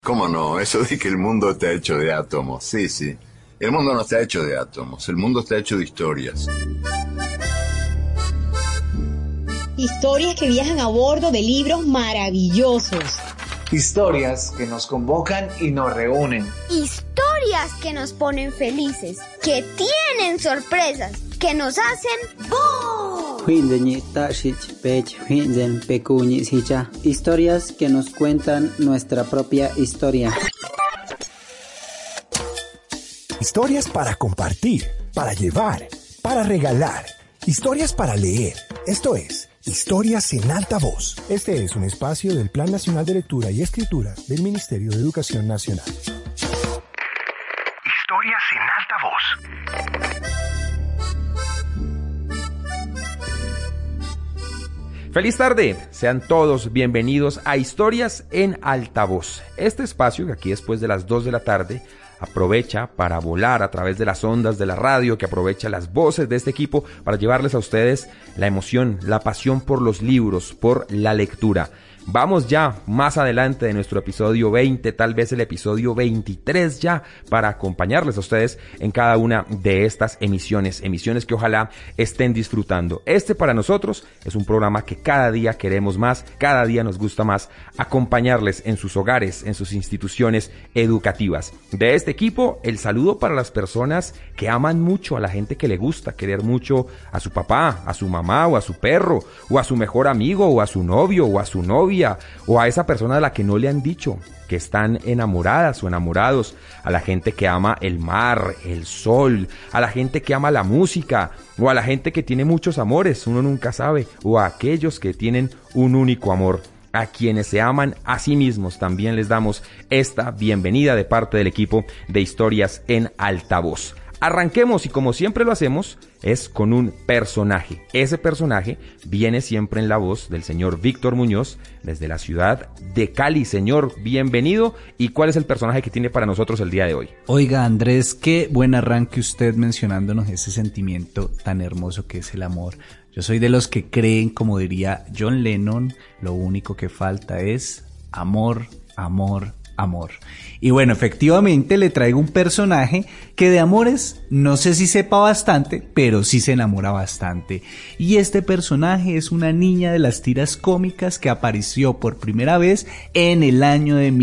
¿Cómo no? Eso de que el mundo está hecho de átomos. Sí, sí. El mundo no está hecho de átomos. El mundo está hecho de historias. Historias que viajan a bordo de libros maravillosos. Historias que nos convocan y nos reúnen. Historias que nos ponen felices, que tienen sorpresas, que nos hacen ¡boom! Historias que nos cuentan nuestra propia historia. Historias para compartir, para llevar, para regalar. Historias para leer. Esto es Historias en Alta Voz. Este es un espacio del Plan Nacional de Lectura y Escritura del Ministerio de Educación Nacional. Historias en Alta Voz. Feliz tarde, sean todos bienvenidos a Historias en Altavoz. Este espacio que aquí después de las 2 de la tarde aprovecha para volar a través de las ondas de la radio, que aprovecha las voces de este equipo para llevarles a ustedes la emoción, la pasión por los libros, por la lectura. Vamos ya más adelante de nuestro episodio 20, tal vez el episodio 23 ya, para acompañarles a ustedes en cada una de estas emisiones que ojalá estén disfrutando. Este para nosotros es un programa que cada día queremos más, cada día nos gusta más acompañarles en sus hogares, en sus instituciones educativas. De este equipo, el saludo para las personas que aman mucho, a la gente que le gusta querer mucho a su papá, a su mamá o a su perro, o a su mejor amigo, o a su novio, o a su novia, o a esa persona a la que no le han dicho que están enamoradas o enamorados, a la gente que ama el mar, el sol, a la gente que ama la música, o a la gente que tiene muchos amores, uno nunca sabe, o a aquellos que tienen un único amor. A quienes se aman a sí mismos también les damos esta bienvenida de parte del equipo de Historias en Altavoz. Arranquemos, y como siempre lo hacemos, es con un personaje. Ese personaje viene siempre en la voz del señor Víctor Muñoz, desde la ciudad de Cali. Señor, bienvenido. ¿Y cuál es el personaje que tiene para nosotros el día de hoy? Oiga, Andrés, qué buen arranque usted mencionándonos ese sentimiento tan hermoso que es el amor. Yo soy de los que creen, como diría John Lennon, lo único que falta es amor, amor, amor. Y bueno, efectivamente le traigo un personaje que de amores no sé si sepa bastante, pero sí se enamora bastante. Y este personaje es una niña de las tiras cómicas que apareció por primera vez en el año de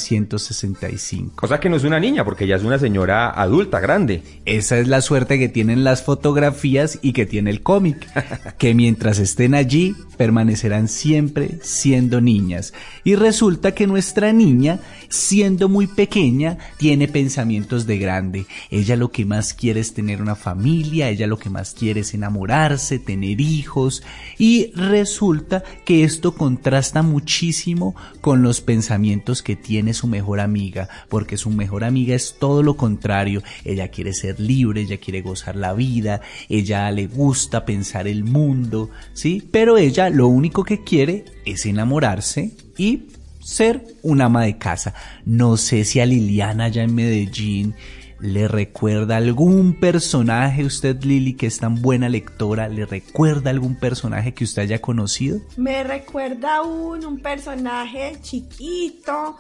1965. O sea que no es una niña, porque ya es una señora adulta, grande. Esa es la suerte que tienen las fotografías y que tiene el cómic, que mientras estén allí permanecerán siempre siendo niñas. Y resulta que nuestra niña, siendo muy pequeña, tiene pensamientos de grande. Ella lo que más quiere es tener una familia, ella lo que más quiere es enamorarse, tener hijos, y resulta que esto contrasta muchísimo con los pensamientos que tiene su mejor amiga, porque su mejor amiga es todo lo contrario. Ella quiere ser libre, ella quiere gozar la vida, ella le gusta pensar el mundo, ¿sí? Pero ella lo único que quiere es enamorarse y ser una ama de casa. No sé si a Liliana allá en Medellín le recuerda algún personaje, usted, Lili, que es tan buena lectora, ¿le recuerda algún personaje que usted haya conocido? Me recuerda un personaje chiquito,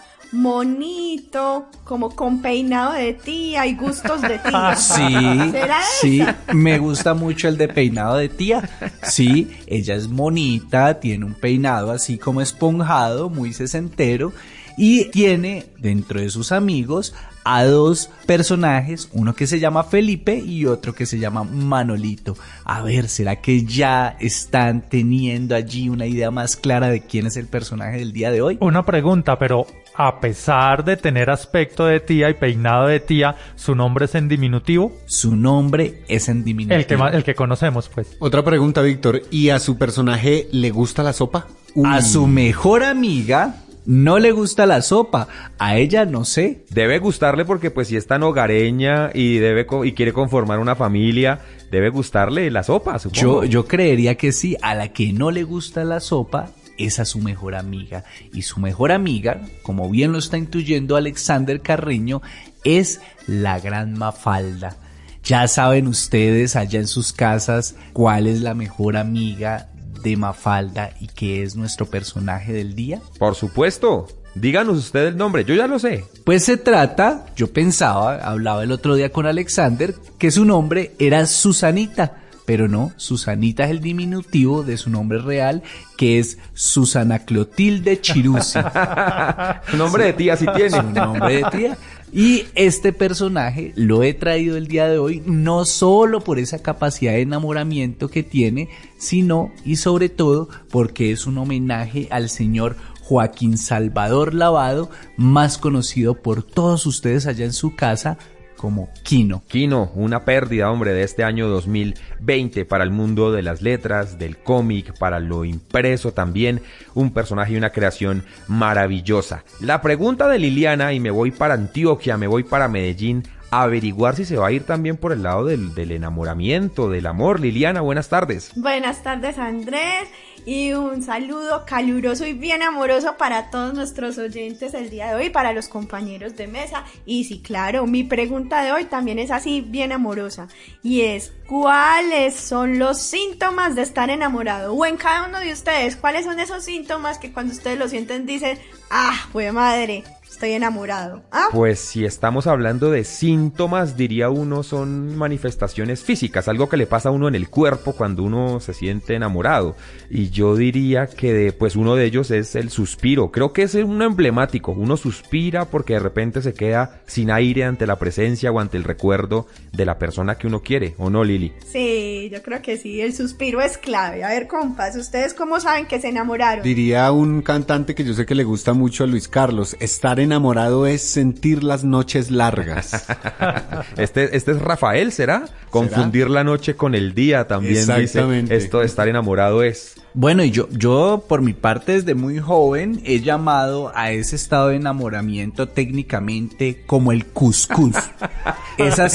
monito, como con peinado de tía y gustos de tía. Sí, ¿será sí, esa? me gusta mucho el de peinado de tía. Sí, ella es monita, tiene un peinado así como esponjado, muy sesentero, y tiene dentro de sus amigos a dos personajes, uno que se llama Felipe y otro que se llama Manolito. A ver, ¿será que ya están teniendo allí una idea más clara de quién es el personaje del día de hoy? Una pregunta, pero a pesar de tener aspecto de tía y peinado de tía, ¿su nombre es en diminutivo? Su nombre es en diminutivo. El que conocemos, pues. Otra pregunta, Víctor, ¿y a su personaje le gusta la sopa? A su mejor amiga no le gusta la sopa, a ella no sé. Debe gustarle porque pues si es tan hogareña y quiere conformar una familia, debe gustarle la sopa, supongo. Yo creería que sí. A la que no le gusta la sopa es a su mejor amiga. Y su mejor amiga, como bien lo está intuyendo Alexander Carreño, es la gran Mafalda. Ya saben ustedes allá en sus casas cuál es la mejor amiga de Mafalda y que es nuestro personaje del día. Por supuesto, Díganos usted el nombre, yo ya lo sé. Pues se trata, yo pensaba, hablaba el otro día con Alexander, que su nombre era Susanita. Pero no, Susanita es el diminutivo de su nombre real, que es Susana Clotilde Chirusi. Nombre de tía sí tiene. Su nombre de tía. Y este personaje lo he traído el día de hoy no solo por esa capacidad de enamoramiento que tiene, sino y sobre todo porque es un homenaje al señor Joaquín Salvador Lavado, más conocido por todos ustedes allá en su casa como Quino. Quino, una pérdida, hombre, de este año 2020 para el mundo de las letras, del cómic, para lo impreso también, un personaje y una creación maravillosa. La pregunta de Liliana, y me voy para Antioquia, me voy para Medellín, a averiguar si se va a ir también por el lado del enamoramiento, del amor. Liliana, buenas tardes. Buenas tardes, Andrés, y un saludo caluroso y bien amoroso para todos nuestros oyentes el día de hoy, para los compañeros de mesa. Y sí, claro, mi pregunta de hoy también es así, bien amorosa, y es: ¿cuáles son los síntomas de estar enamorado? O en cada uno de ustedes, ¿cuáles son esos síntomas que cuando ustedes lo sienten dicen, jue madre, estoy enamorado? Pues si estamos hablando de síntomas, diría uno, son manifestaciones físicas, algo que le pasa a uno en el cuerpo cuando uno se siente enamorado. Y yo diría que pues uno de ellos es el suspiro. Creo que es uno emblemático. Uno suspira porque de repente se queda sin aire ante la presencia o ante el recuerdo de la persona que uno quiere, ¿o no, Lili? Sí, yo creo que sí, el suspiro es clave. A ver, compas, ¿ustedes cómo saben que se enamoraron? Diría un cantante que yo sé que le gusta mucho a Luis Carlos: estar enamorado es sentir las noches largas. Este es Rafael, ¿será? Confundir la noche con el día también. Exactamente. Dice, esto de estar enamorado es. Bueno, y yo por mi parte desde muy joven he llamado a ese estado de enamoramiento técnicamente como el cuscús. Esa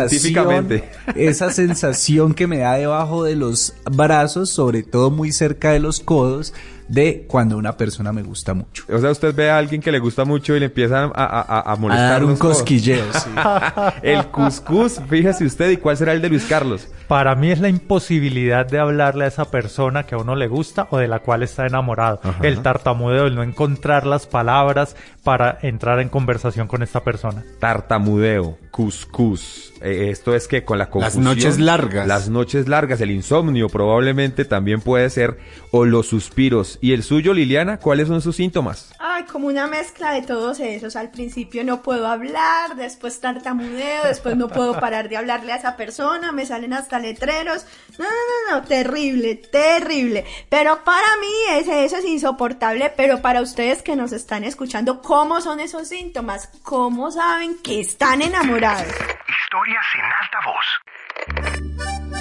sensación que me da debajo de los brazos, sobre todo muy cerca de los codos, de cuando una persona me gusta mucho. O sea, usted ve a alguien que le gusta mucho y le empieza a molestar. A dar un cosquilleo, sí. El cuscús, fíjese usted, ¿y cuál será el de Luis Carlos? Para mí es la imposibilidad de hablarle a esa persona que a uno le gusta o de la cual está enamorado. Ajá. El tartamudeo, el no encontrar las palabras para entrar en conversación con esta persona. Tartamudeo, cuscús. Esto es que con la confusión. Las noches largas. Las noches largas, el insomnio probablemente también puede ser, o los suspiros. ¿Y el suyo, Liliana? ¿Cuáles son sus síntomas? Ay, como una mezcla de todos esos. Al principio no puedo hablar, después tartamudeo, después no puedo parar de hablarle a esa persona, me salen hasta letreros. No, terrible. Pero para mí eso es insoportable, pero para ustedes que nos están escuchando, ¿cómo son esos síntomas? ¿Cómo saben que están enamorados? Historias en alta voz.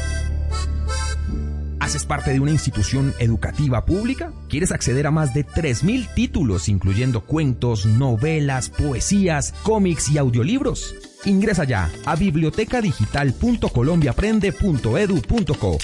¿Haces parte de una institución educativa pública? ¿Quieres acceder a más de 3.000 títulos, incluyendo cuentos, novelas, poesías, cómics y audiolibros? Ingresa ya a bibliotecadigital.colombiaprende.edu.co.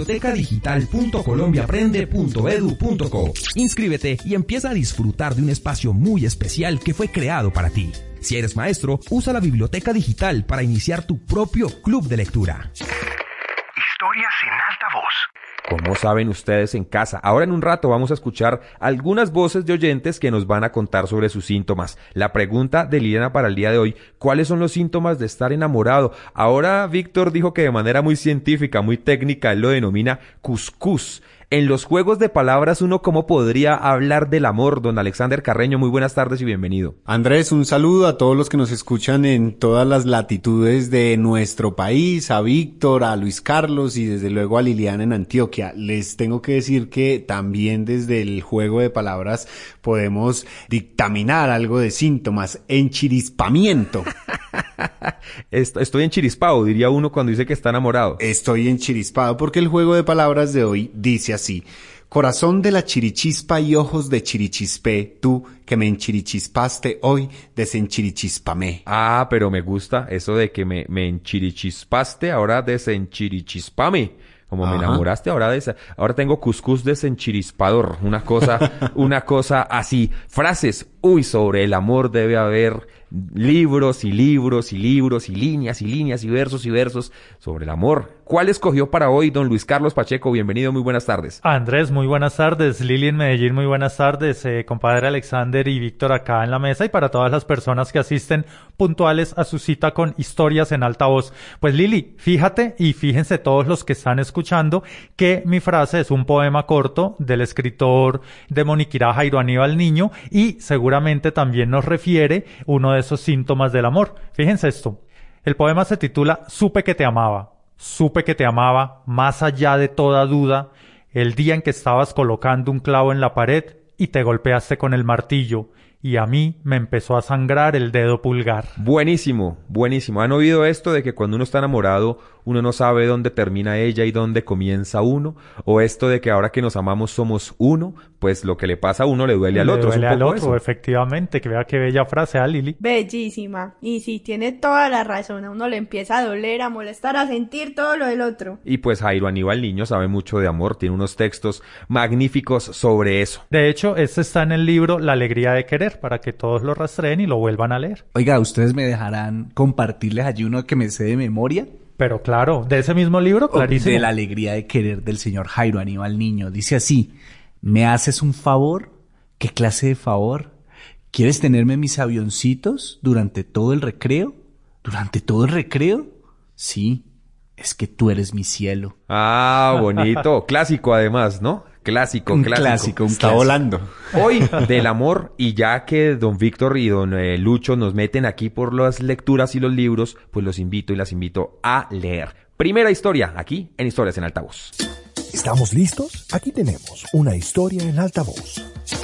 bibliotecadigital.colombiaprende.edu.co. Inscríbete y empieza a disfrutar de un espacio muy especial que fue creado para ti. Si eres maestro, usa la biblioteca digital para iniciar tu propio club de lectura. Historias en alta voz. ¿Cómo saben ustedes en casa? Ahora en un rato vamos a escuchar algunas voces de oyentes que nos van a contar sobre sus síntomas. La pregunta de Liliana para el día de hoy: ¿cuáles son los síntomas de estar enamorado? Ahora Víctor dijo que de manera muy científica, muy técnica, él lo denomina cuscús. En los juegos de palabras, ¿uno cómo podría hablar del amor? Don Alexander Carreño, muy buenas tardes y bienvenido. Andrés, un saludo a todos los que nos escuchan en todas las latitudes de nuestro país, a Víctor, a Luis Carlos y desde luego a Liliana en Antioquia. Les tengo que decir que también desde el juego de palabras podemos dictaminar algo de síntomas: enchirispamiento. Estoy enchirispado, diría uno cuando dice que está enamorado. Estoy enchirispado porque el juego de palabras de hoy dice así: corazón de la chirichispa y ojos de chirichispé, tú que me enchirichispaste hoy, desenchirichispamé. Ah, pero me gusta eso de que me enchirichispaste, ahora desenchirichispame. Como me enamoraste, ahora tengo cuscús desenchirispador, una cosa así. Frases, sobre el amor debe haber libros y libros y libros y líneas y líneas y versos sobre el amor. ¿Cuál escogió para hoy don Luis Carlos Pacheco? Bienvenido, muy buenas tardes. Andrés, muy buenas tardes. Lili en Medellín, muy buenas tardes. Compadre Alexander y Víctor acá en la mesa, y para todas las personas que asisten puntuales a su cita con Historias en Alta Voz. Pues Lili, fíjate y fíjense todos los que están escuchando que mi frase es un poema corto del escritor de Moniquirá, Jairo Aníbal Niño, y seguramente también nos refiere uno de esos síntomas del amor. Fíjense esto. El poema se titula Supe que te amaba. Supe que te amaba más allá de toda duda el día en que estabas colocando un clavo en la pared y te golpeaste con el martillo. Y a mí me empezó a sangrar el dedo pulgar. Buenísimo, buenísimo. ¿Han oído esto de que cuando uno está enamorado, uno no sabe dónde termina ella y dónde comienza uno? O esto de que ahora que nos amamos somos uno, pues lo que le pasa a uno le duele al otro. Le duele al otro, eso. Efectivamente. Que vea qué bella frase, Lili. Bellísima. Y sí, tiene toda la razón. A uno le empieza a doler, a molestar, a sentir todo lo del otro. Y pues Jairo Aníbal Niño sabe mucho de amor. Tiene unos textos magníficos sobre eso. De hecho, este está en el libro La alegría de querer, para que todos lo rastreen y lo vuelvan a leer. Oiga, ¿ustedes me dejarán compartirles allí uno que me sé de memoria? Pero claro, de ese mismo libro, clarísimo. De La alegría de querer del señor Jairo Aníbal Niño. Dice así: ¿me haces un favor? ¿Qué clase de favor? ¿Quieres tenerme mis avioncitos durante todo el recreo? ¿Durante todo el recreo? Sí, es que tú eres mi cielo. Ah, bonito. Clásico además, ¿no? Clásico. Está volando. Hoy del amor, y ya que don Víctor y don Lucho nos meten aquí por las lecturas y los libros, pues los invito y las invito a leer. Primera historia aquí en Historias en Alta Voz. ¿Estamos listos? Aquí tenemos una historia en alta voz.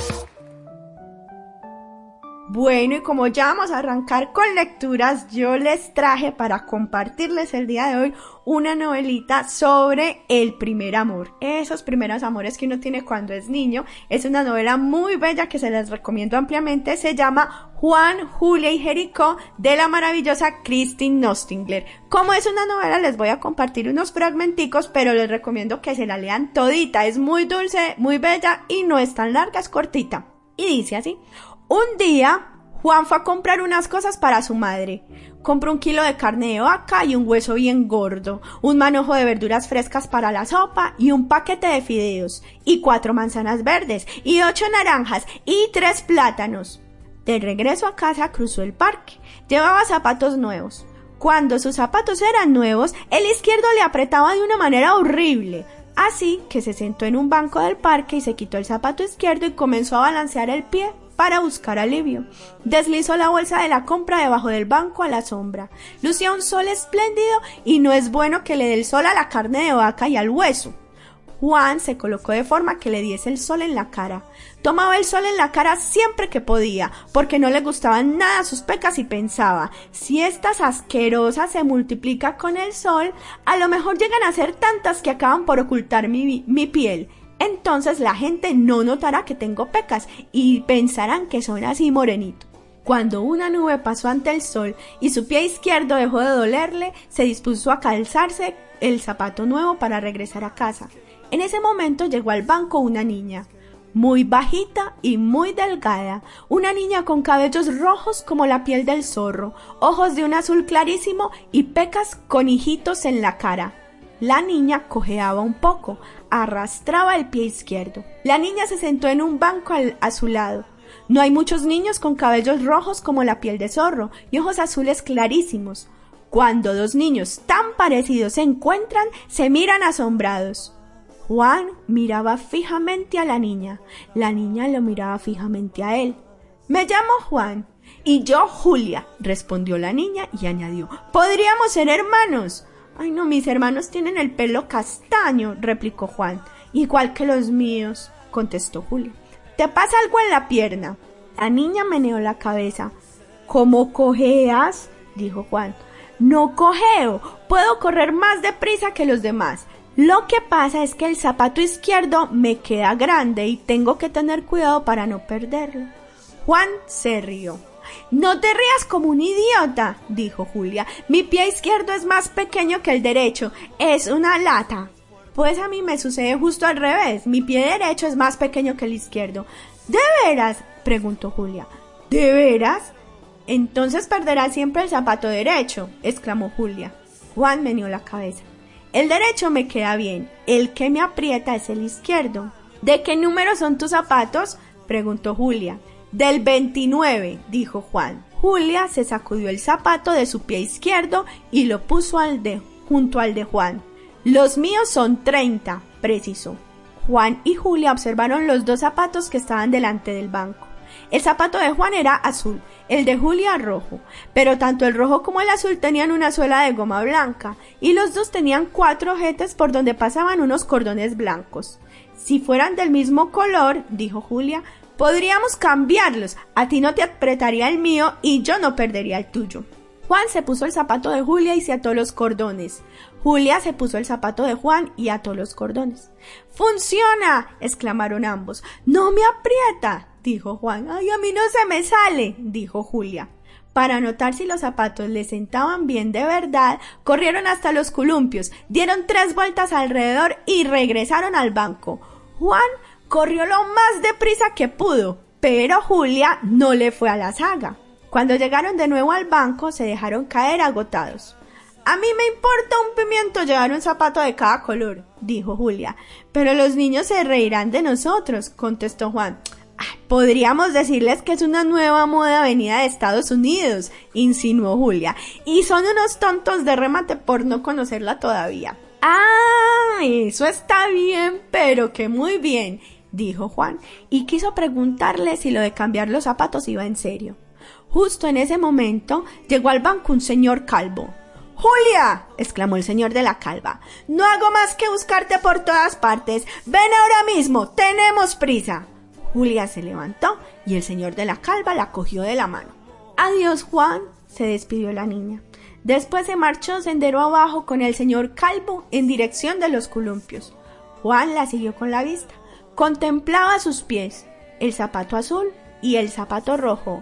Bueno, y como ya vamos a arrancar con lecturas, yo les traje para compartirles el día de hoy una novelita sobre el primer amor. Esos primeros amores que uno tiene cuando es niño. Es una novela muy bella que se les recomiendo ampliamente. Se llama Juan, Julia y Jericó, de la maravillosa Kristin Nostingler. Como es una novela, les voy a compartir unos fragmenticos, pero les recomiendo que se la lean todita. Es muy dulce, muy bella y no es tan larga, es cortita. Y dice así: un día, Juan fue a comprar unas cosas para su madre. Compró 1 kilo de carne de vaca y un hueso bien gordo, un manojo de verduras frescas para la sopa y un paquete de fideos, y 4 manzanas verdes, y 8 naranjas, y 3 plátanos. De regreso a casa cruzó el parque. Llevaba zapatos nuevos. Cuando sus zapatos eran nuevos, el izquierdo le apretaba de una manera horrible. Así que se sentó en un banco del parque y se quitó el zapato izquierdo y comenzó a balancear el pie para buscar alivio. Deslizó la bolsa de la compra debajo del banco a la sombra. Lucía un sol espléndido y no es bueno que le dé el sol a la carne de vaca y al hueso. Juan se colocó de forma que le diese el sol en la cara. Tomaba el sol en la cara siempre que podía, porque no le gustaban nada sus pecas y pensaba: si estas asquerosas se multiplican con el sol, a lo mejor llegan a ser tantas que acaban por ocultar mi piel. Entonces la gente no notará que tengo pecas y pensarán que son así morenito. Cuando una nube pasó ante el sol y su pie izquierdo dejó de dolerle, se dispuso a calzarse el zapato nuevo para regresar a casa. En ese momento llegó al banco una niña, muy bajita y muy delgada, una niña con cabellos rojos como la piel del zorro, ojos de un azul clarísimo y pecas con hijitos en la cara. La niña cojeaba un poco, arrastraba el pie izquierdo. La niña se sentó en un banco a su lado. No hay muchos niños con cabellos rojos como la piel de zorro y ojos azules clarísimos. Cuando 2 niños tan parecidos se encuentran, se miran asombrados. Juan miraba fijamente a la niña lo miraba fijamente a él. «Me llamo Juan». «Y yo Julia», respondió la niña y añadió: «¿podríamos ser hermanos?» «Ay, no, mis hermanos tienen el pelo castaño», replicó Juan. «Igual que los míos», contestó Julia. «¿Te pasa algo en la pierna?» La niña meneó la cabeza. «¿Cómo cojeas?», dijo Juan. «No cojeo, puedo correr más deprisa que los demás. Lo que pasa es que el zapato izquierdo me queda grande y tengo que tener cuidado para no perderlo». Juan se rió. «No te rías como un idiota», dijo Julia. «Mi pie izquierdo es más pequeño que el derecho. Es una lata». «Pues a mí me sucede justo al revés. Mi pie derecho es más pequeño que el izquierdo». «¿De veras?», preguntó Julia. «¿De veras? Entonces perderás siempre el zapato derecho», exclamó Julia. Juan meneó la cabeza. El derecho me queda bien, el que me aprieta es el izquierdo. ¿De qué número son tus zapatos?, preguntó Julia. Del 29, dijo Juan. Julia se sacudió el zapato de su pie izquierdo y lo puso junto al de Juan. Los míos son 30, precisó. Juan y Julia observaron los dos zapatos que estaban delante del banco. El zapato de Juan era azul, el de Julia rojo, pero tanto el rojo como el azul tenían una suela de goma blanca, y los dos tenían 4 ojetes por donde pasaban unos cordones blancos. Si fueran del mismo color, dijo Julia, podríamos cambiarlos, a ti no te apretaría el mío y yo no perdería el tuyo. Juan se puso el zapato de Julia y se ató los cordones. Julia se puso el zapato de Juan y ató los cordones. ¡Funciona!, exclamaron ambos. ¡No me aprieta!, dijo Juan. ¡Ay, a mí no se me sale!, dijo Julia. Para notar si los zapatos le sentaban bien de verdad, corrieron hasta los columpios, dieron 3 vueltas alrededor y regresaron al banco. Juan corrió lo más deprisa que pudo, pero Julia no le fue a la zaga. Cuando llegaron de nuevo al banco, se dejaron caer agotados. A mí me importa un pimiento llevar un zapato de cada color, dijo Julia. Pero los niños se reirán de nosotros, contestó Juan. Podríamos decirles que es una nueva moda venida de Estados Unidos, insinuó Julia. Y son unos tontos de remate por no conocerla todavía. Ah, eso está bien, pero que muy bien, dijo Juan, y quiso preguntarle si lo de cambiar los zapatos iba en serio. Justo en ese momento llegó al banco un señor calvo. ¡Julia!, exclamó el señor de la calva. No hago más que buscarte por todas partes. Ven ahora mismo, tenemos prisa. Julia se levantó y el señor de la calva la cogió de la mano. Adiós, Juan, se despidió la niña. Después se marchó sendero abajo con el señor calvo en dirección de los columpios. Juan la siguió con la vista. Contemplaba sus pies, el zapato azul y el zapato rojo.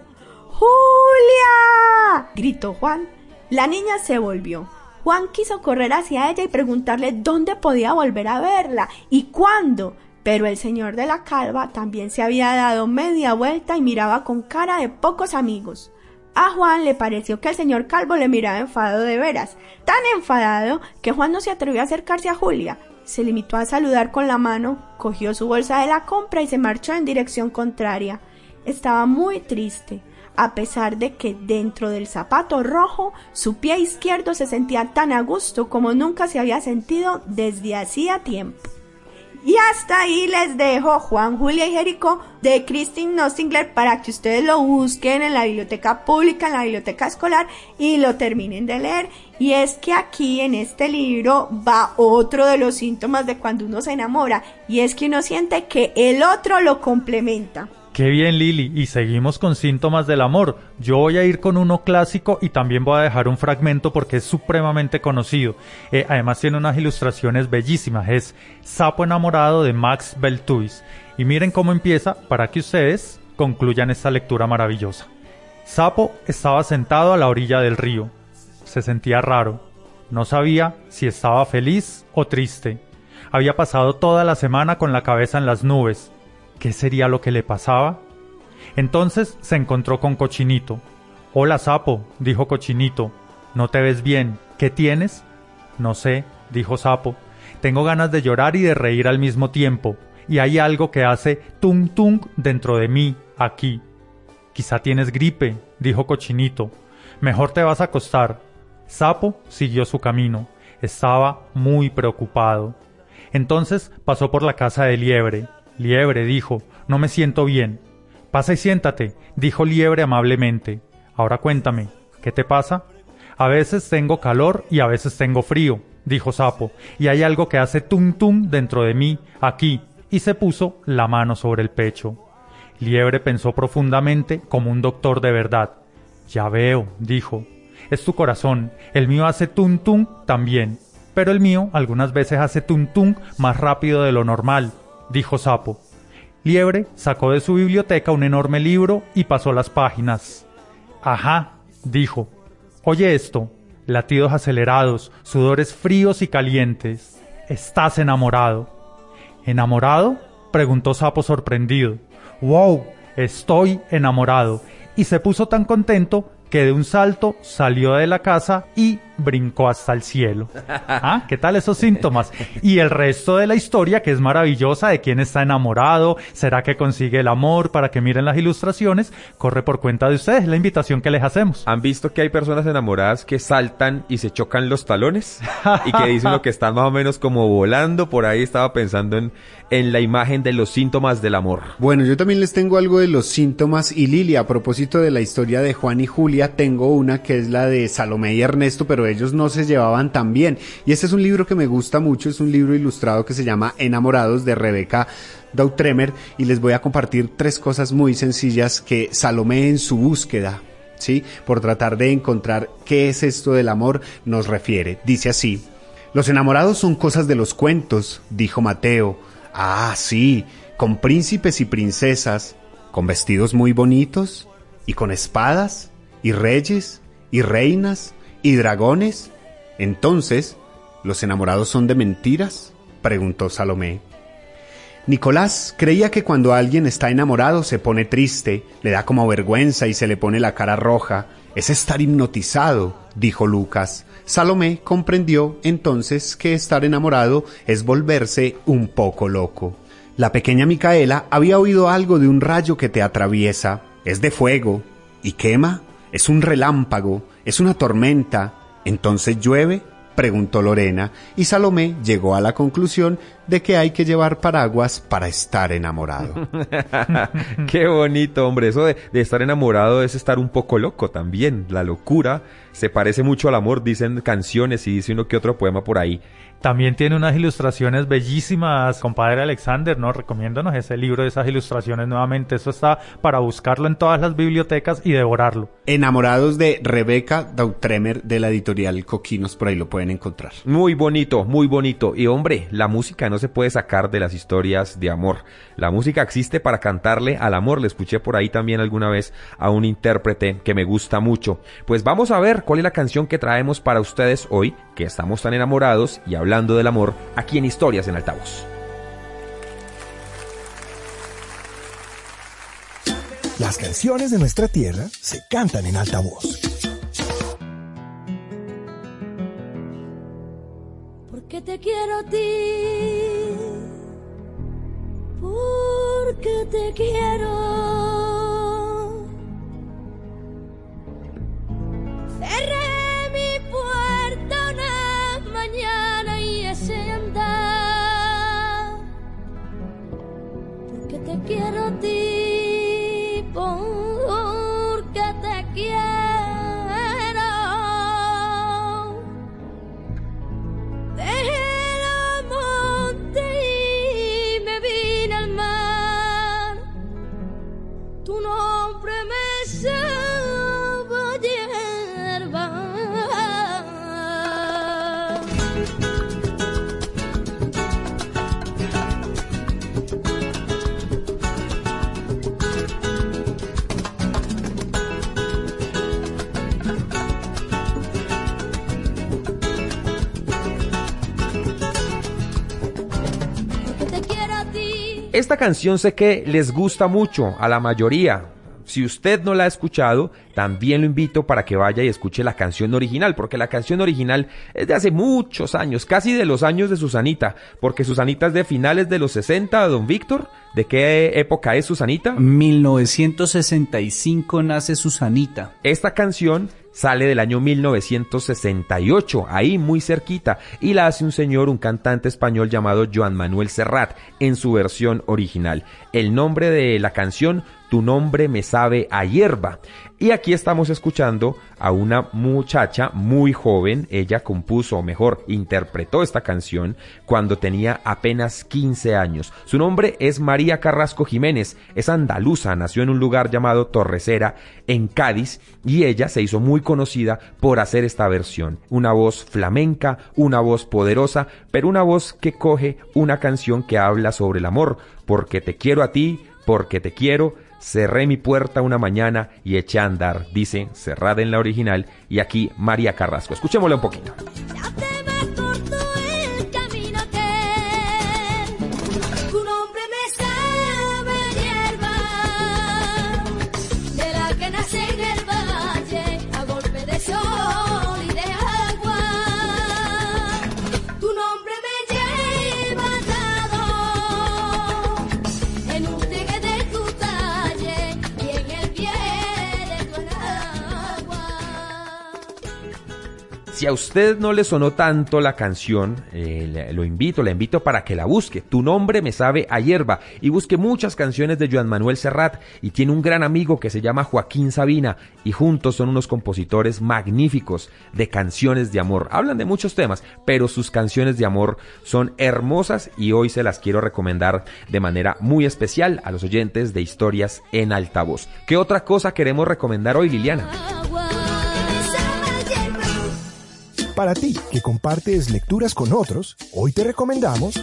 ¡Julia!, gritó Juan. La niña se volvió. Juan quiso correr hacia ella y preguntarle dónde podía volver a verla y cuándo, pero el señor de la calva también se había dado media vuelta y miraba con cara de pocos amigos. A Juan le pareció que el señor calvo le miraba enfadado de veras, tan enfadado que Juan no se atrevió a acercarse a Julia. Se limitó a saludar con la mano, cogió su bolsa de la compra y se marchó en dirección contraria. Estaba muy triste, a pesar de que dentro del zapato rojo su pie izquierdo se sentía tan a gusto como nunca se había sentido desde hacía tiempo. Y hasta ahí les dejo Juan, Julia y Jericó de Christine Nostinger para que ustedes lo busquen en la biblioteca pública, en la biblioteca escolar y lo terminen de leer. Y es que aquí en este libro va otro de los síntomas de cuando uno se enamora y es que uno siente que el otro lo complementa. Qué bien, Lili, y seguimos con síntomas del amor. Yo voy a ir con uno clásico y también voy a dejar un fragmento porque es supremamente conocido. Además tiene unas ilustraciones bellísimas. Es Sapo enamorado de Max Beltuis. Y miren cómo empieza para que ustedes concluyan esta lectura maravillosa. Sapo estaba sentado a la orilla del río. Se sentía raro. No sabía si estaba feliz o triste. Había pasado toda la semana con la cabeza en las nubes. ¿Qué sería lo que le pasaba? Entonces se encontró con Cochinito. «Hola, Sapo», dijo Cochinito. «¿No te ves bien? ¿Qué tienes?» «No sé», dijo Sapo. «Tengo ganas de llorar y de reír al mismo tiempo, y hay algo que hace tung tung dentro de mí, aquí». «Quizá tienes gripe», dijo Cochinito. «Mejor te vas a acostar». Sapo siguió su camino. Estaba muy preocupado. Entonces pasó por la casa de Liebre. «Liebre», dijo, «no me siento bien». «Pasa y siéntate», dijo Liebre amablemente. «Ahora cuéntame, ¿qué te pasa?» «A veces tengo calor y a veces tengo frío», dijo Sapo, «y hay algo que hace tum tum dentro de mí, aquí», y se puso la mano sobre el pecho. Liebre pensó profundamente como un doctor de verdad. «Ya veo», dijo, «es tu corazón, el mío hace tum tum también, pero el mío algunas veces hace tum tum más rápido de lo normal», dijo Sapo. Liebre sacó de su biblioteca un enorme libro y pasó las páginas. «Ajá», dijo. «Oye esto, latidos acelerados, sudores fríos y calientes. Estás enamorado». «¿Enamorado?», preguntó Sapo sorprendido. «¡Wow! Estoy enamorado». Y se puso tan contento que de un salto salió de la casa y brincó hasta el cielo. ¿Ah? ¿Qué tal esos síntomas? Y el resto de la historia, que es maravillosa, de quién está enamorado, será que consigue el amor, para que miren las ilustraciones, corre por cuenta de ustedes, la invitación que les hacemos. ¿Han visto que hay personas enamoradas que saltan y se chocan los talones? Y que dicen lo que están más o menos como volando. Por ahí estaba pensando en la imagen de los síntomas del amor. Bueno, yo también les tengo algo de los síntomas. Y Lili, a propósito de la historia de Juan y Julia, tengo una que es la de Salomé y Ernesto, pero ellos no se llevaban tan bien. Y este es un libro que me gusta mucho, es un libro ilustrado que se llama Enamorados, de Rebeca Dautremer, y les voy a compartir 3 cosas muy sencillas que Salomé, en su búsqueda, ¿sí?, por tratar de encontrar qué es esto del amor, nos refiere. Dice así: los enamorados son cosas de los cuentos, dijo Mateo. Ah, sí, con príncipes y princesas, con vestidos muy bonitos, y con espadas, y reyes, y reinas, y dragones. Entonces, ¿los enamorados son de mentiras?, preguntó Salomé. Nicolás creía que cuando alguien está enamorado se pone triste, le da como vergüenza y se le pone la cara roja. Es estar hipnotizado, dijo Lucas. Salomé comprendió entonces que estar enamorado es volverse un poco loco. La pequeña Micaela había oído algo de un rayo que te atraviesa. Es de fuego. ¿Y quema? Es un relámpago. Es una tormenta. ¿Entonces llueve?, preguntó Lorena, y Salomé llegó a la conclusión de que hay que llevar paraguas para estar enamorado. Qué bonito, hombre. Eso de estar enamorado es estar un poco loco también. La locura se parece mucho al amor, dicen canciones y dice uno que otro poema por ahí. También tiene unas ilustraciones bellísimas, compadre Alexander, ¿no? Recomiéndanos ese libro de esas ilustraciones nuevamente. Eso está para buscarlo en todas las bibliotecas y devorarlo. Enamorados, de Rebeca Dautremer, de la editorial Coquinos, por ahí lo pueden encontrar. Muy bonito, muy bonito. Y hombre, la música no se puede sacar de las historias de amor. La música existe para cantarle al amor. Le escuché por ahí también alguna vez a un intérprete que me gusta mucho. Pues vamos a ver cuál es la canción que traemos para ustedes hoy, que estamos tan enamorados y hablando del amor, aquí en Historias en Altavoz. Las canciones de nuestra tierra se cantan en alta voz. Porque te quiero a ti, porque te quiero. Cerré mi puerta una mañana y ese andar, porque te quiero a ti, porque te quiero. Tu nombre me sabe a hierba. Esta canción sé que les gusta mucho a la mayoría. Si usted no la ha escuchado, también lo invito para que vaya y escuche la canción original, porque la canción original es de hace muchos años, casi de los años de Susanita, porque Susanita es de finales de los 60, don Víctor. ¿De qué época es Susanita? 1965 nace Susanita. Esta canción sale del año 1968, ahí muy cerquita, y la hace un señor, un cantante español llamado Joan Manuel Serrat, en su versión original. El nombre de la canción, Tu nombre me sabe a hierba. Y aquí estamos escuchando a una muchacha muy joven. Ella compuso, o mejor, interpretó esta canción cuando tenía apenas 15 años. Su nombre es María Carrasco Jiménez, es andaluza, nació en un lugar llamado Torrecera, en Cádiz, y ella se hizo muy conocida por hacer esta versión. Una voz flamenca, una voz poderosa, pero una voz que coge una canción que habla sobre el amor. Porque te quiero a ti, porque te quiero. Cerré mi puerta una mañana y eché a andar, dice cerrada en la original, y aquí María Carrasco. Escuchémosla un poquito. De la que nace en el valle. Si a usted no le sonó tanto la canción, la invito para que la busque. Tu nombre me sabe a hierba, y busque muchas canciones de Joan Manuel Serrat, y tiene un gran amigo que se llama Joaquín Sabina, y juntos son unos compositores magníficos de canciones de amor. Hablan de muchos temas, pero sus canciones de amor son hermosas, y hoy se las quiero recomendar de manera muy especial a los oyentes de Historias en Altavoz. ¿Qué otra cosa queremos recomendar hoy, Liliana? Para ti, que compartes lecturas con otros, hoy te recomendamos...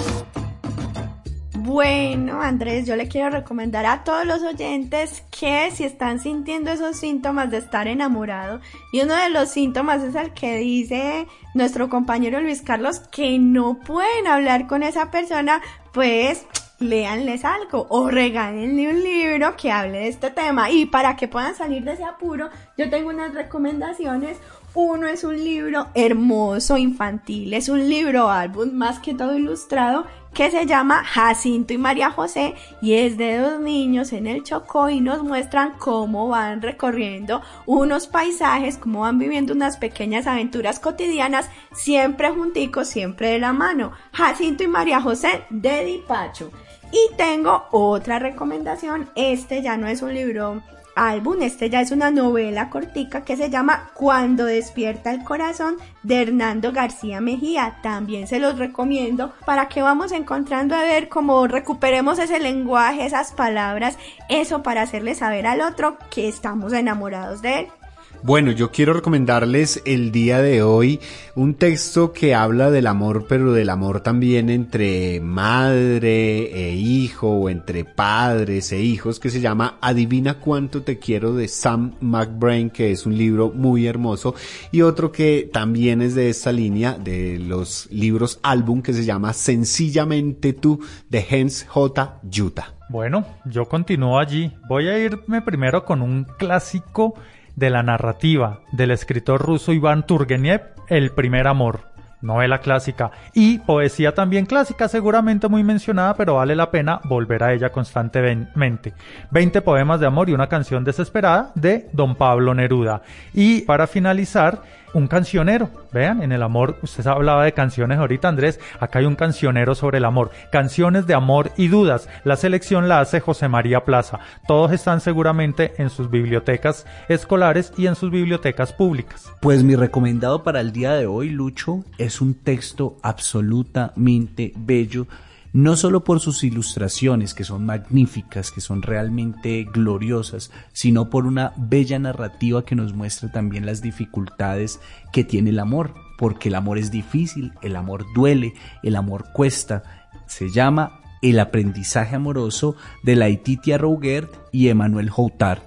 Bueno, Andrés, yo le quiero recomendar a todos los oyentes que si están sintiendo esos síntomas de estar enamorado, y uno de los síntomas es el que dice nuestro compañero Luis Carlos, que no pueden hablar con esa persona, pues léanles algo o regálenle un libro que hable de este tema. Y para que puedan salir de ese apuro, yo tengo unas recomendaciones. Uno es un libro hermoso infantil, es un libro álbum más que todo ilustrado, que se llama Jacinto y María José, y es de dos niños en el Chocó, y nos muestran cómo van recorriendo unos paisajes, cómo van viviendo unas pequeñas aventuras cotidianas, siempre junticos, siempre de la mano. Jacinto y María José, de Dipacho. Y tengo otra recomendación. Este ya no es un libro álbum, este ya es una novela cortica que se llama Cuando despierta el corazón, de Hernando García Mejía. También se los recomiendo para que vamos encontrando a ver cómo recuperemos ese lenguaje, esas palabras, eso para hacerle saber al otro que estamos enamorados de él. Bueno, yo quiero recomendarles el día de hoy un texto que habla del amor, pero del amor también entre madre e hijo, o entre padres e hijos, que se llama Adivina cuánto te quiero, de Sam McBrain, que es un libro muy hermoso, y otro que también es de esta línea de los libros álbum, que se llama Sencillamente tú, de Hans J. Utah. Bueno, yo continúo allí. Voy a irme primero con un clásico de la narrativa del escritor ruso Iván Turgenev, El primer amor, novela clásica, y poesía también clásica, seguramente muy mencionada, pero vale la pena volver a ella constantemente. 20 poemas de amor y una canción desesperada, de Don Pablo Neruda. Y para finalizar, un cancionero. Vean, en el amor, usted hablaba de canciones ahorita, Andrés, acá hay un cancionero sobre el amor. Canciones de amor y dudas. La selección la hace José María Plaza. Todos están seguramente en sus bibliotecas escolares y en sus bibliotecas públicas. Pues mi recomendado para el día de hoy, Lucho, es un texto absolutamente bello, no solo por sus ilustraciones, que son magníficas, que son realmente gloriosas, sino por una bella narrativa que nos muestra también las dificultades que tiene el amor, porque el amor es difícil, el amor duele, el amor cuesta. Se llama El aprendizaje amoroso, de Laetitia Rouguert y Emmanuel Joutard.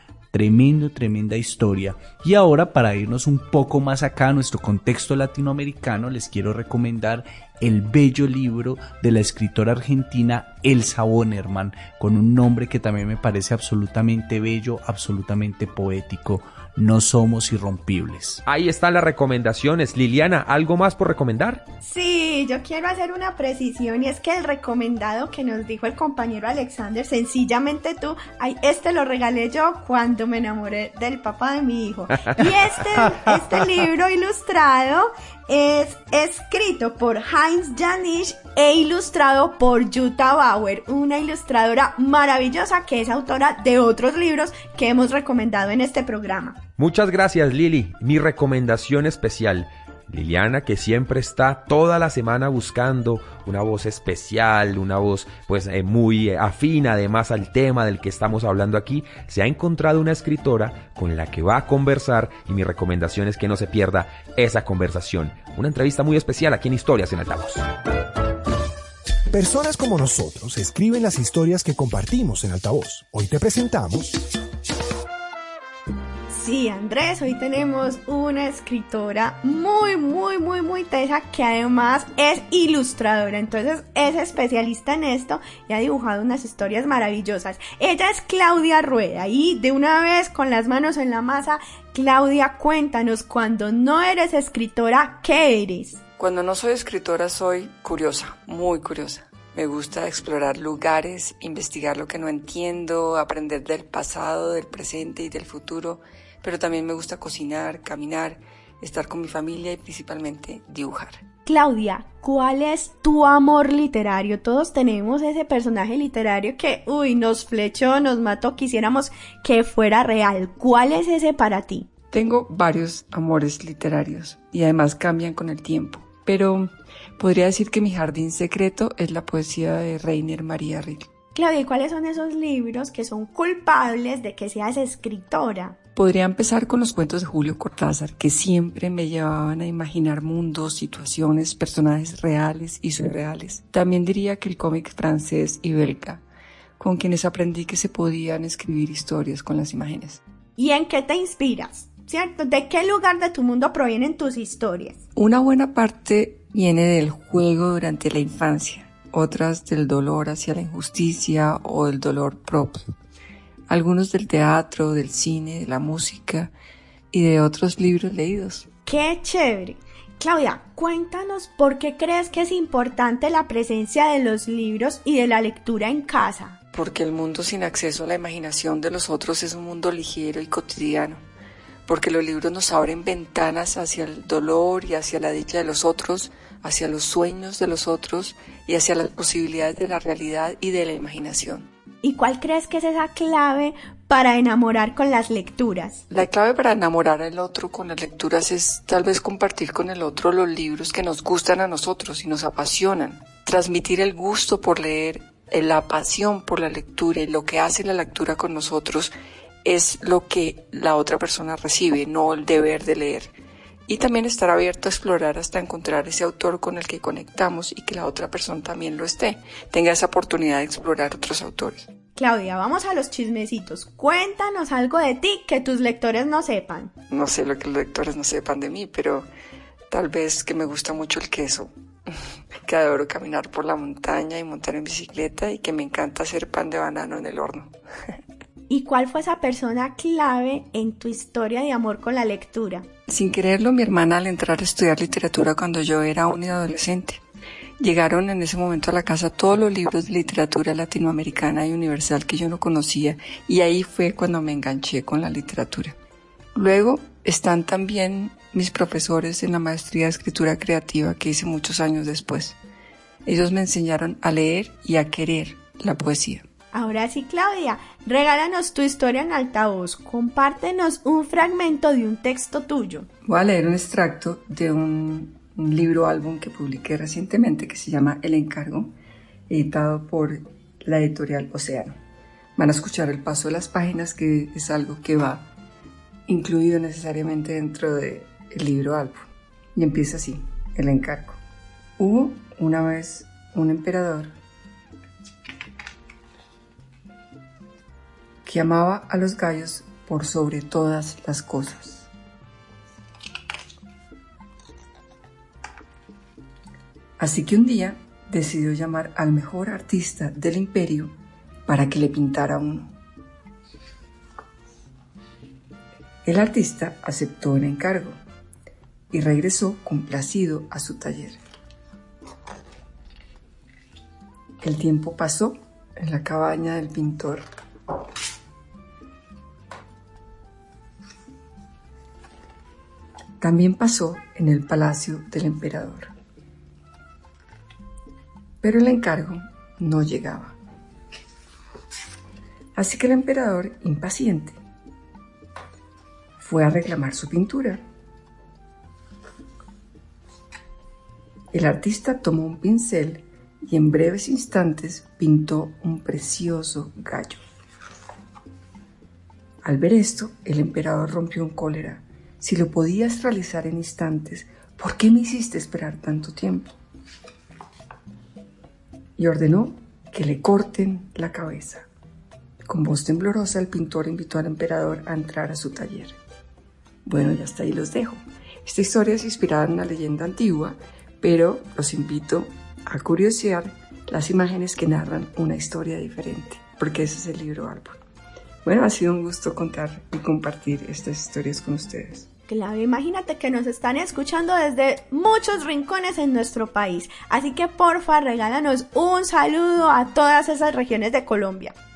Tremenda historia. Y ahora, para irnos un poco más acá a nuestro contexto latinoamericano, les quiero recomendar el bello libro de la escritora argentina Elsa Bonerman, con un nombre que también me parece absolutamente bello, absolutamente poético: No somos irrompibles. Ahí están las recomendaciones. Liliana, ¿algo más por recomendar? Sí, yo quiero hacer una precisión, y es que el recomendado que nos dijo el compañero Alexander, Sencillamente tú, este lo regalé yo cuando me enamoré del papá de mi hijo. Y este libro ilustrado es escrito por Heinz Janisch e ilustrado por Jutta Bauer, una ilustradora maravillosa que es autora de otros libros que hemos recomendado en este programa. Muchas gracias, Lili. Mi recomendación especial: Liliana, que siempre está toda la semana buscando una voz especial, una voz pues muy afín además al tema del que estamos hablando aquí, se ha encontrado una escritora con la que va a conversar, y mi recomendación es que no se pierda esa conversación. Una entrevista muy especial aquí en Historias en Altavoz. Personas como nosotros escriben las historias que compartimos en Altavoz. Hoy te presentamos... Sí, Andrés, hoy tenemos una escritora muy tesa, que además es ilustradora, entonces es especialista en esto y ha dibujado unas historias maravillosas. Ella es Claudia Rueda, y de una vez, con las manos en la masa, Claudia, cuéntanos, cuando no eres escritora, ¿qué eres? Cuando no soy escritora soy curiosa, muy curiosa. Me gusta explorar lugares, investigar lo que no entiendo, aprender del pasado, del presente y del futuro, pero también me gusta cocinar, caminar, estar con mi familia y principalmente dibujar. Claudia, ¿cuál es tu amor literario? Todos tenemos ese personaje literario que, nos flechó, nos mató, quisiéramos que fuera real. ¿Cuál es ese para ti? Tengo varios amores literarios y además cambian con el tiempo, pero podría decir que mi jardín secreto es la poesía de Rainer Maria Rilke. Claudia, ¿y cuáles son esos libros que son culpables de que seas escritora? Podría empezar con los cuentos de Julio Cortázar, que siempre me llevaban a imaginar mundos, situaciones, personajes reales y surreales. También diría que el cómic francés y belga, con quienes aprendí que se podían escribir historias con las imágenes. ¿Y en qué te inspiras? ¿Cierto? ¿De qué lugar de tu mundo provienen tus historias? Una buena parte viene del juego durante la infancia, otras del dolor hacia la injusticia o del dolor propio. Algunos del teatro, del cine, de la música y de otros libros leídos. ¡Qué chévere! Claudia, cuéntanos por qué crees que es importante la presencia de los libros y de la lectura en casa. Porque el mundo sin acceso a la imaginación de los otros es un mundo ligero y cotidiano. Porque los libros nos abren ventanas hacia el dolor y hacia la dicha de los otros, hacia los sueños de los otros y hacia las posibilidades de la realidad y de la imaginación. ¿Y cuál crees que es esa clave para enamorar con las lecturas? La clave para enamorar al otro con las lecturas es tal vez compartir con el otro los libros que nos gustan a nosotros y nos apasionan. Transmitir el gusto por leer, la pasión por la lectura y lo que hace la lectura con nosotros es lo que la otra persona recibe, no el deber de leer. Y también estar abierto a explorar hasta encontrar ese autor con el que conectamos y que la otra persona también lo esté, tenga esa oportunidad de explorar otros autores. Claudia, vamos a los chismecitos. Cuéntanos algo de ti que tus lectores no sepan. No sé lo que los lectores no sepan de mí, pero tal vez que me gusta mucho el queso, que adoro caminar por la montaña y montar en bicicleta y que me encanta hacer pan de banano en el horno. ¿Y cuál fue esa persona clave en tu historia de amor con la lectura? Sin quererlo, mi hermana al entrar a estudiar literatura cuando yo era un adolescente. Llegaron en ese momento a la casa todos los libros de literatura latinoamericana y universal que yo no conocía y ahí fue cuando me enganché con la literatura. Luego están también mis profesores en la maestría de escritura creativa que hice muchos años después. Ellos me enseñaron a leer y a querer la poesía. Ahora sí, Claudia, regálanos tu historia en altavoz. Compártenos un fragmento de un texto tuyo. Voy a leer un extracto de un libro álbum que publiqué recientemente que se llama El Encargo, editado por la editorial Océano. Van a escuchar el paso de las páginas, que es algo que va incluido necesariamente dentro del libro álbum. Y empieza así, El Encargo. Hubo una vez un emperador que amaba a los gallos por sobre todas las cosas. Así que un día decidió llamar al mejor artista del imperio para que le pintara uno. El artista aceptó el encargo y regresó complacido a su taller. El tiempo pasó en la cabaña del pintor. También pasó en el palacio del emperador. Pero el encargo no llegaba. Así que el emperador, impaciente, fue a reclamar su pintura. El artista tomó un pincel y en breves instantes pintó un precioso gallo. Al ver esto, el emperador rompió en cólera. Si lo podías realizar en instantes, ¿por qué me hiciste esperar tanto tiempo? Y ordenó que le corten la cabeza. Con voz temblorosa, el pintor invitó al emperador a entrar a su taller. Bueno, ya hasta ahí los dejo. Esta historia es inspirada en una leyenda antigua, pero los invito a curiosear las imágenes que narran una historia diferente, porque ese es el libro álbum. Bueno, ha sido un gusto contar y compartir estas historias con ustedes. Claro, imagínate que nos están escuchando desde muchos rincones en nuestro país, así que porfa regálanos un saludo a todas esas regiones de Colombia.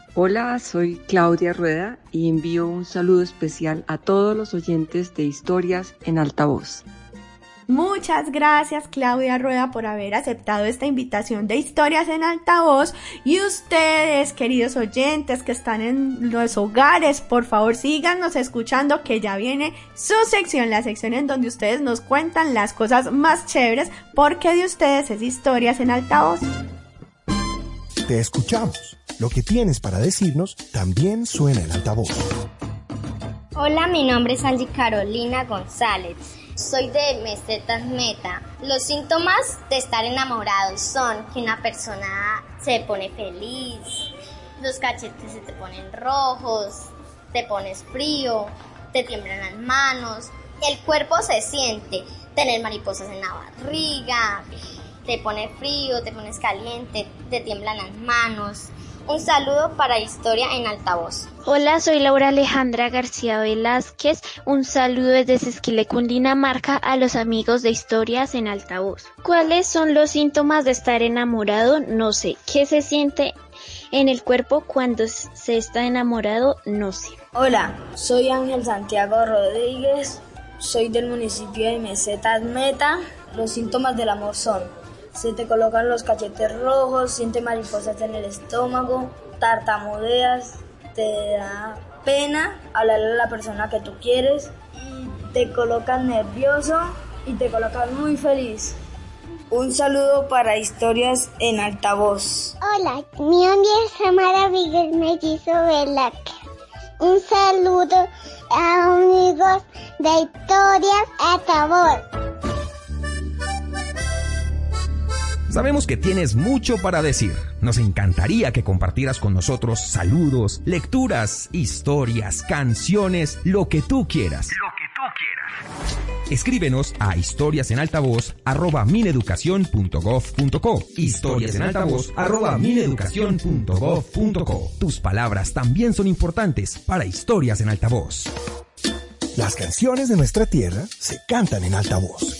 Hola, soy Claudia Rueda y envío un saludo especial a todos los oyentes de Historias en Altavoz. Muchas gracias, Claudia Rueda, por haber aceptado esta invitación de Historias en Altavoz. Y ustedes, queridos oyentes que están en los hogares, por favor síganos escuchando, que ya viene su sección, la sección en donde ustedes nos cuentan las cosas más chéveres, porque de ustedes es Historias en Altavoz. Te escuchamos. Lo que tienes para decirnos también suena en altavoz. Hola, mi nombre es Angie Carolina González. Soy de Mesetas Meta. Los síntomas de estar enamorados son que una persona se pone feliz, los cachetes se te ponen rojos, te pones frío, te tiemblan las manos, el cuerpo se siente, tener mariposas en la barriga, te pone frío, te pones caliente, te tiemblan las manos. Un saludo para Historia en Altavoz. Hola, soy Laura Alejandra García Velázquez. Un saludo desde Sesquilé, Cundinamarca, a los amigos de Historias en Altavoz. ¿Cuáles son los síntomas de estar enamorado? No sé. ¿Qué se siente en el cuerpo cuando se está enamorado? No sé. Hola, soy Ángel Santiago Rodríguez. Soy del municipio de Mesetas Meta. Los síntomas del amor son: se te colocan los cachetes rojos, sientes mariposas en el estómago, tartamudeas, te da pena hablarle a la persona que tú quieres, y te colocan nervioso y te colocan muy feliz. Un saludo para Historias en Altavoz. Hola, mi nombre es Amara Miguel Mellizo Velázquez. Un saludo a amigos de Historias en Altavoz. Sabemos que tienes mucho para decir. Nos encantaría que compartieras con nosotros saludos, lecturas, historias, canciones, lo que tú quieras. Escríbenos a historiasenaltavoz@mineducacion.gov.co. historiasenaltavoz@mineducacion.gov.co. Tus palabras también son importantes para Historias en Altavoz. Las canciones de nuestra tierra se cantan en altavoz.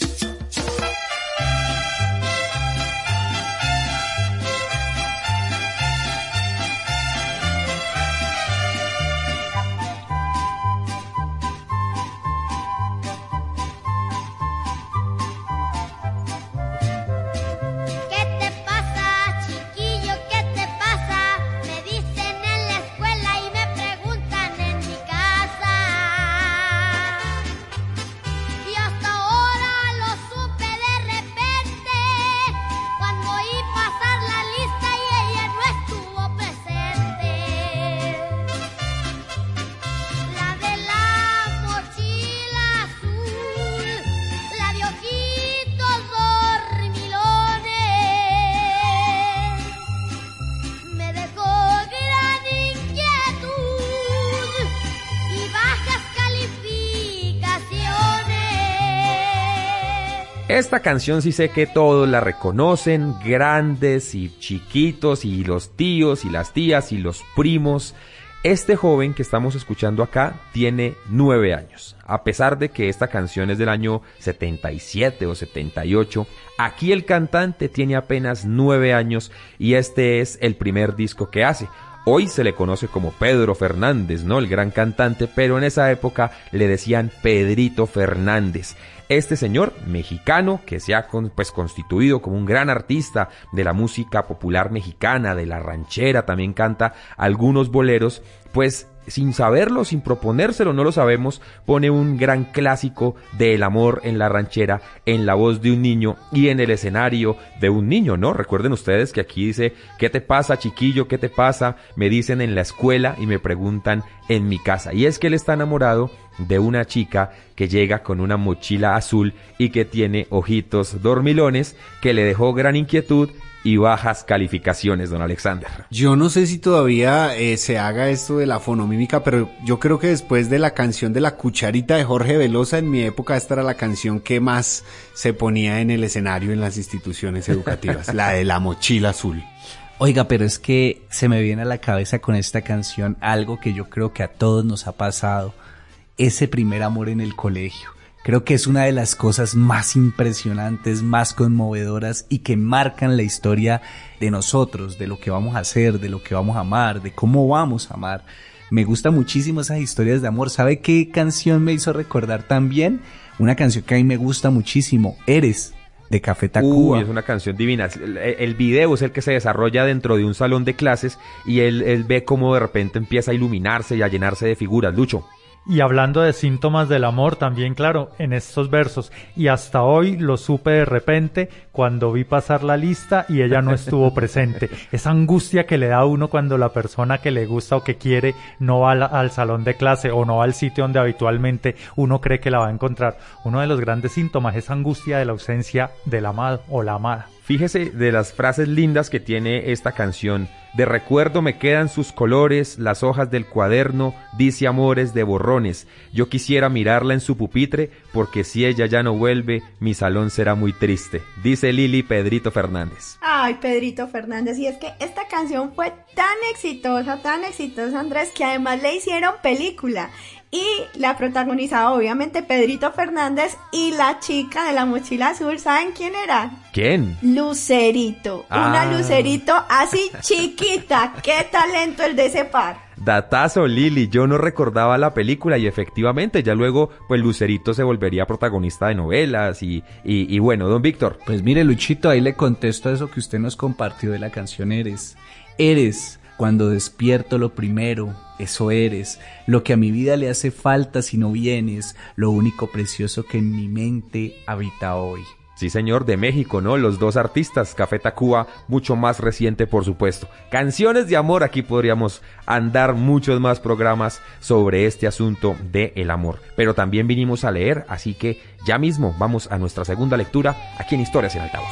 Esta canción sí sé que todos la reconocen, grandes y chiquitos, y los tíos y las tías y los primos. Este joven que estamos escuchando acá tiene 9 años. A pesar de que esta canción es del año 77 o 78, aquí el cantante tiene apenas 9 años y este es el primer disco que hace. Hoy se le conoce como Pedro Fernández, ¿no? El gran cantante, pero en esa época le decían Pedrito Fernández. Este señor mexicano que se ha constituido como un gran artista de la música popular mexicana, de la ranchera, también canta algunos boleros, pues sin saberlo, sin proponérselo, no lo sabemos, pone un gran clásico del amor en la ranchera, en la voz de un niño y en el escenario de un niño, ¿no? Recuerden ustedes que aquí dice, ¿qué te pasa, chiquillo? ¿Qué te pasa? Me dicen en la escuela y me preguntan en mi casa. Y es que él está enamorado de una chica que llega con una mochila azul y que tiene ojitos dormilones, que le dejó gran inquietud y bajas calificaciones, don Alexander. Yo no sé si todavía se haga esto de la fonomímica, pero yo creo que después de la canción de La Cucharita de Jorge Velosa, en mi época esta era la canción que más se ponía en el escenario en las instituciones educativas, la de La Mochila Azul. Oiga, pero es que se me viene a la cabeza con esta canción algo que yo creo que a todos nos ha pasado. Ese primer amor en el colegio, Creo que es una de las cosas más impresionantes, más conmovedoras y que marcan la historia de nosotros, de lo que vamos a hacer, de lo que vamos a amar, de cómo vamos a amar. Me gustan muchísimo esas historias de amor. ¿Sabe qué canción me hizo recordar también? Una canción que a mí me gusta muchísimo, Eres, de Café Tacuba. Es una canción divina. El video es el que se desarrolla dentro de un salón de clases y él ve cómo de repente empieza a iluminarse y a llenarse de figuras. Lucho. Y hablando de síntomas del amor, también claro, en estos versos, y hasta hoy lo supe de repente cuando vi pasar la lista y ella no estuvo presente. Esa angustia que le da a uno cuando la persona que le gusta o que quiere no va al salón de clase o no va al sitio donde habitualmente uno cree que la va a encontrar. Uno de los grandes síntomas es angustia de la ausencia del amado o la amada. Fíjese de las frases lindas que tiene esta canción. De recuerdo me quedan sus colores, las hojas del cuaderno, dice amores de borrones. Yo quisiera mirarla en su pupitre, porque si ella ya no vuelve, mi salón será muy triste. Dice Lili Pedrito Fernández. Ay, Pedrito Fernández, y es que esta canción fue tan exitosa, Andrés, que además le hicieron película. Y la protagonizaba obviamente Pedrito Fernández y la chica de la mochila azul, ¿saben quién era? ¿Quién? Lucerito, una Lucerito así chiquita, qué talento el de ese par. Datazo, Lili, yo no recordaba la película y efectivamente ya luego pues Lucerito se volvería protagonista de novelas y bueno, don Víctor. Pues mire, Luchito, ahí le contesto a eso que usted nos compartió de la canción Eres. Eres. Cuando despierto lo primero, eso eres, lo que a mi vida le hace falta si no vienes, lo único precioso que en mi mente habita hoy. Sí, señor, de México, ¿no? Los dos artistas, Café Tacuba, mucho más reciente, por supuesto. Canciones de amor, aquí podríamos andar muchos más programas sobre este asunto de el amor. Pero también vinimos a leer, así que ya mismo vamos a nuestra segunda lectura aquí en Historias en Altavoz.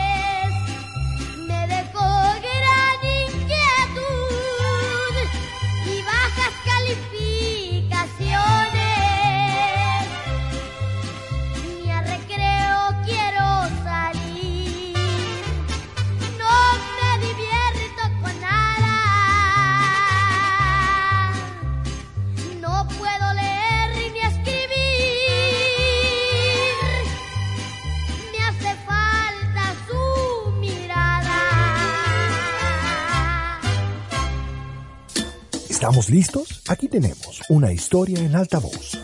¿Estamos listos? Aquí tenemos una historia en altavoz.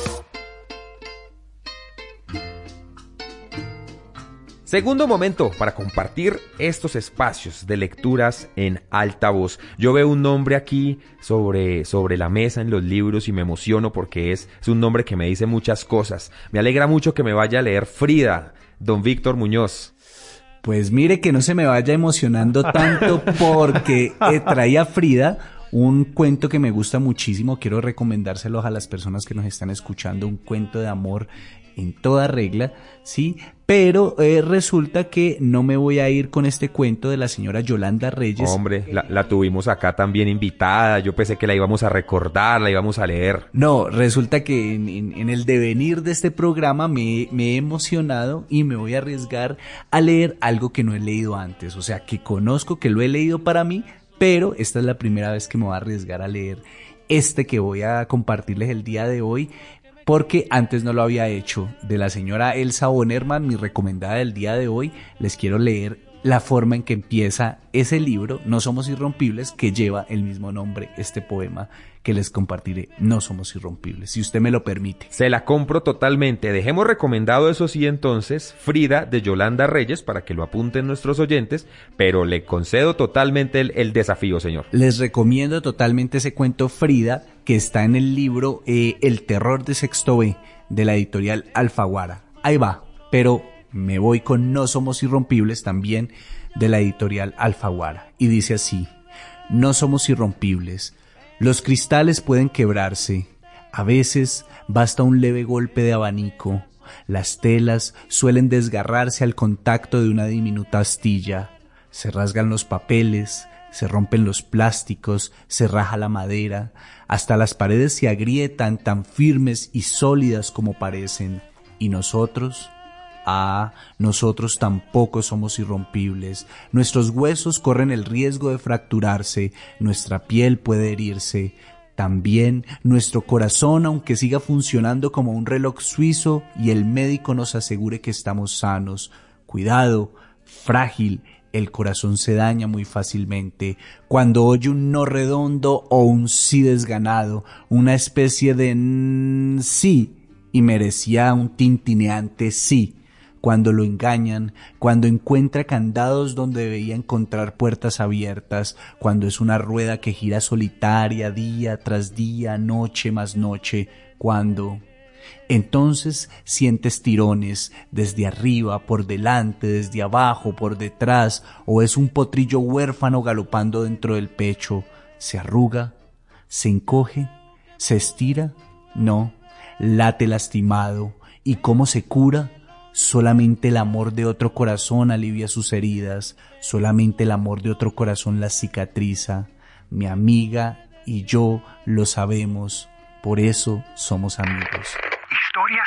Segundo momento para compartir estos espacios de lecturas en altavoz. Yo veo un nombre aquí sobre la mesa en los libros y me emociono porque es un nombre que me dice muchas cosas. Me alegra mucho que me vaya a leer Frida, don Víctor Muñoz. Pues mire que no se me vaya emocionando tanto porque traía Frida un cuento que me gusta muchísimo. Quiero recomendárselos a las personas que nos están escuchando, un cuento de amor en toda regla, ¿sí? Pero resulta que no me voy a ir con este cuento de la señora Yolanda Reyes. Hombre, la tuvimos acá también invitada. Yo pensé que la íbamos a recordar, la íbamos a leer. No, resulta que en el devenir de este programa me he emocionado y me voy a arriesgar a leer algo que no he leído antes. O sea, que conozco, que lo he leído para mí, pero esta es la primera vez que me voy a arriesgar a leer este que voy a compartirles el día de hoy, porque antes no lo había hecho. De la señora Elsa Bonerman, mi recomendada del día de hoy, les quiero leer la forma en que empieza ese libro, No Somos Irrompibles, que lleva el mismo nombre, este poema que les compartiré, No Somos Irrompibles, si usted me lo permite. Se la compro totalmente. Dejemos recomendado eso sí entonces, Frida de Yolanda Reyes, para que lo apunten nuestros oyentes, pero le concedo totalmente el desafío, señor. Les recomiendo totalmente ese cuento Frida, que está en el libro El terror de sexto B, de la editorial Alfaguara. Ahí va, pero me voy con No Somos Irrompibles también, de la editorial Alfaguara, y dice así: No somos irrompibles. Los cristales pueden quebrarse, a veces basta un leve golpe de abanico, las telas suelen desgarrarse al contacto de una diminuta astilla, se rasgan los papeles, se rompen los plásticos, se raja la madera, hasta las paredes se agrietan tan firmes y sólidas como parecen, y nosotros tampoco somos irrompibles. Nuestros huesos corren el riesgo de fracturarse, nuestra piel puede herirse, También nuestro corazón, aunque siga funcionando como un reloj suizo y el médico nos asegure que estamos sanos. Cuidado, frágil, el corazón se daña muy fácilmente cuando oye un no redondo o un sí desganado, una especie de sí y merecía un tintineante sí. Cuando lo engañan, cuando encuentra candados donde debía encontrar puertas abiertas, cuando es una rueda que gira solitaria día tras día, noche más noche, cuando... Entonces sientes tirones desde arriba, por delante, desde abajo, por detrás, o es un potrillo huérfano galopando dentro del pecho. Se arruga, se encoge, se estira, no, late lastimado. ¿Y cómo se cura? Solamente el amor de otro corazón alivia sus heridas, solamente el amor de otro corazón las cicatriza. Mi amiga y yo lo sabemos, por eso somos amigos. Historias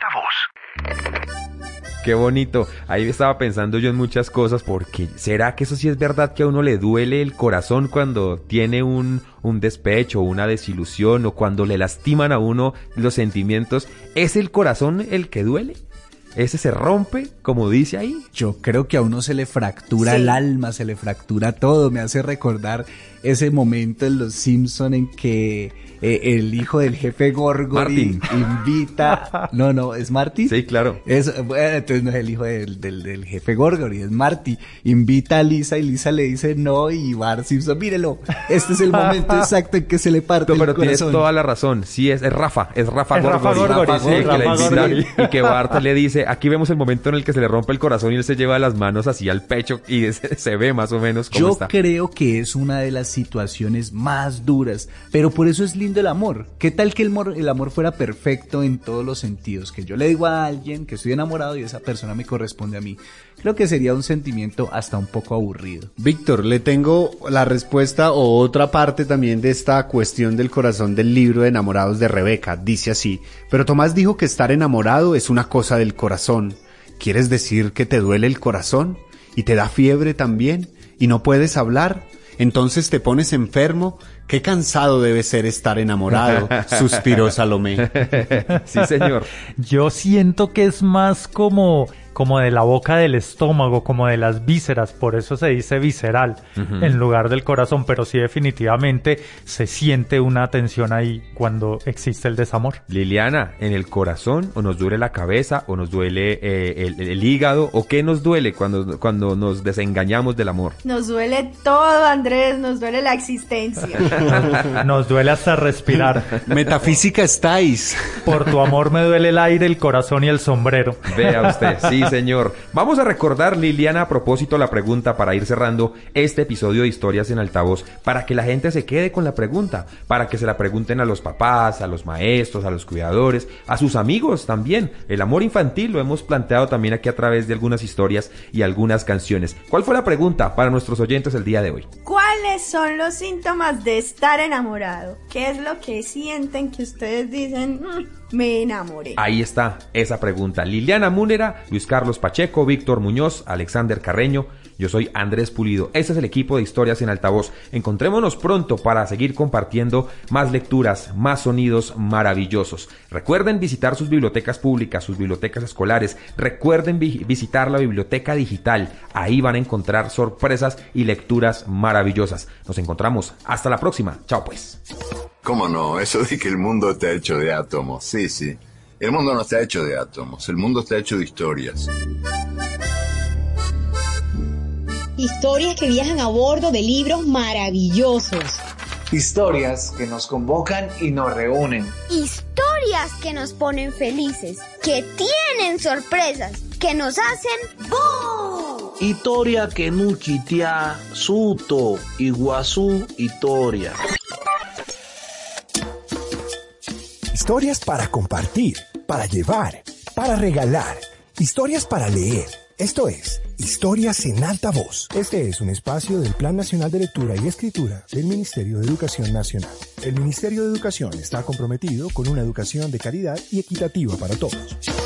en alta voz. Qué bonito. Ahí estaba pensando yo en muchas cosas, porque ¿será que eso sí es verdad que a uno le duele el corazón cuando tiene un despecho, una desilusión, o cuando le lastiman a uno los sentimientos? ¿Es el corazón el que duele? ¿Ese se rompe, como dice ahí? Yo creo que a uno se le fractura el alma, se le fractura todo. Me hace recordar ese momento en Los Simpson en que el hijo del jefe Gorgory invita... No, ¿es Marty? Sí, claro. Entonces no es el hijo del jefe Gorgory, es Marty. Invita a Lisa y Lisa le dice no, y Bart Simpson, mírelo, este es el momento exacto en que se le parte el corazón. Pero tienes toda la razón. Sí, es Rafa Gorgory. Sí, que la invita, y que Bart le dice, aquí vemos el momento en el que se le rompe el corazón y él se lleva las manos así al pecho y se ve más o menos cómo está. Yo creo que es una de las situaciones más duras, pero por eso es lindo el amor. ¿Qué tal que el amor fuera perfecto en todos los sentidos? Que yo le digo a alguien que estoy enamorado y esa persona me corresponde a mí. Creo que sería un sentimiento hasta un poco aburrido. Víctor, le tengo la respuesta o otra parte también de esta cuestión del corazón del libro de Enamorados de Rebeca. Dice así: pero Tomás dijo que estar enamorado es una cosa del corazón. ¿Quieres decir que te duele el corazón? ¿Y te da fiebre también? ¿Y no puedes hablar? ¿Entonces te pones enfermo? ¡Qué cansado debe ser estar enamorado!, suspiró Salomé. Sí, señor. Yo siento que es más como de la boca del estómago, como de las vísceras, por eso se dice visceral en lugar del corazón, pero sí definitivamente se siente una tensión ahí cuando existe el desamor. Liliana, ¿en el corazón o nos duele la cabeza o nos duele el hígado o qué nos duele cuando nos desengañamos del amor? Nos duele todo, Andrés, nos duele la existencia. Nos duele hasta respirar. Metafísica estáis. Por tu amor me duele el aire, el corazón y el sombrero. Vea usted, sí, señor. Vamos a recordar, Liliana, a propósito la pregunta para ir cerrando este episodio de Historias en Altavoz, para que la gente se quede con la pregunta, para que se la pregunten a los papás, a los maestros, a los cuidadores, a sus amigos también. El amor infantil lo hemos planteado también aquí a través de algunas historias y algunas canciones. ¿Cuál fue la pregunta para nuestros oyentes el día de hoy? ¿Cuáles son los síntomas de estar enamorado? ¿Qué es lo que sienten que ustedes dicen, me enamoré? Ahí está esa pregunta. Liliana Múnera, Luis Carlos Pacheco, Víctor Muñoz, Alexander Carreño. Yo soy Andrés Pulido. Este es el equipo de Historias en Altavoz. Encontrémonos pronto para seguir compartiendo más lecturas, más sonidos maravillosos. Recuerden visitar sus bibliotecas públicas, sus bibliotecas escolares. Recuerden visitar la biblioteca digital. Ahí van a encontrar sorpresas y lecturas maravillosas. Nos encontramos. Hasta la próxima. Chao pues. ¿Cómo no? Eso de que el mundo está hecho de átomos. Sí, sí. El mundo no está hecho de átomos. El mundo está hecho de historias. Historias que viajan a bordo de libros maravillosos. Historias que nos convocan y nos reúnen. Historias que nos ponen felices, que tienen sorpresas, que nos hacen ¡boom! Historia que nuchitea, suto, iguazú, historia. Historias para compartir, para llevar, para regalar. Historias para leer. Esto es Historias en Altavoz. Este es un espacio del Plan Nacional de Lectura y Escritura del Ministerio de Educación Nacional. El Ministerio de Educación está comprometido con una educación de calidad y equitativa para todos.